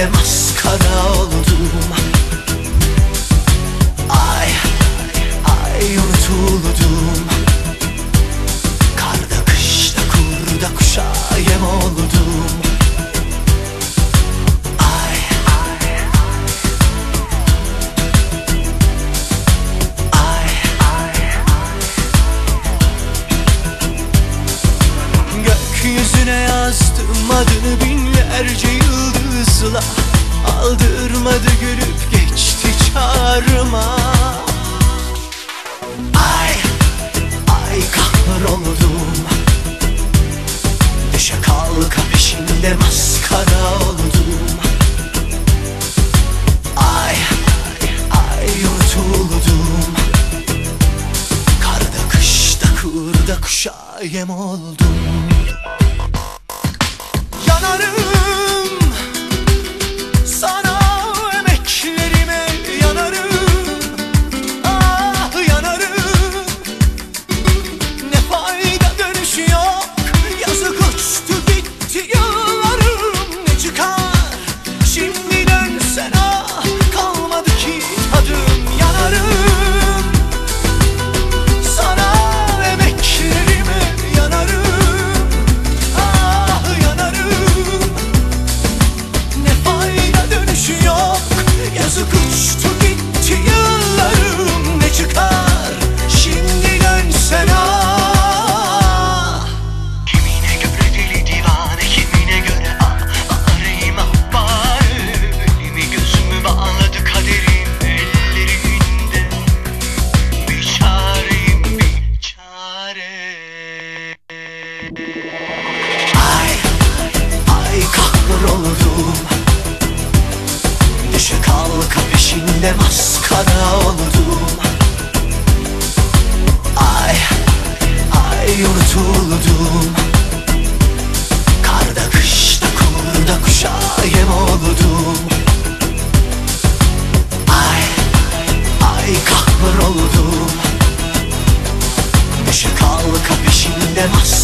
peşinde maskara oldum. Ay, ay unutuldum. Karda kışta kurda kuşa yem oldum. Ay, ay, ay, ay, ay. Gökyüzüne yazdım adını binlerce yıldızla. Aldırmadı gülüp geçti çağrıma. Ay, ay kahroldum. Düşe kalka peşinde maskara oldum. Ay, ay unutuldum. Karda kışta kurda kuşa yem oldum. Yanarım sana, emeklerime yanarım. Ah yanarım. Ne fayda dönüş yok. Yazık uçtu gitti yıllarım. Ne çıkar şimdi dönsen, ah kalmadı ki tadım. Yanarım sana, emeklerime yanarım. Ah yanarım. Ne fayda dönüş yok. Yazık uçtu gitti yıllarım. Ne çıkar şimdi dönsen, ah. Kimine göre deli divane, kimine göre arayayım ahbari. Elimi gözümü bağladı kaderim ellerinde. Bir çareyim bir çare. Ay, ay kahroldum. Düşe kalka peşinde maskara oldum. Ay, ay unutuldum. Karda kışta kurda kuşa yem oldum. Ay, ay kahroldum. Düşe kalka peşinde maskara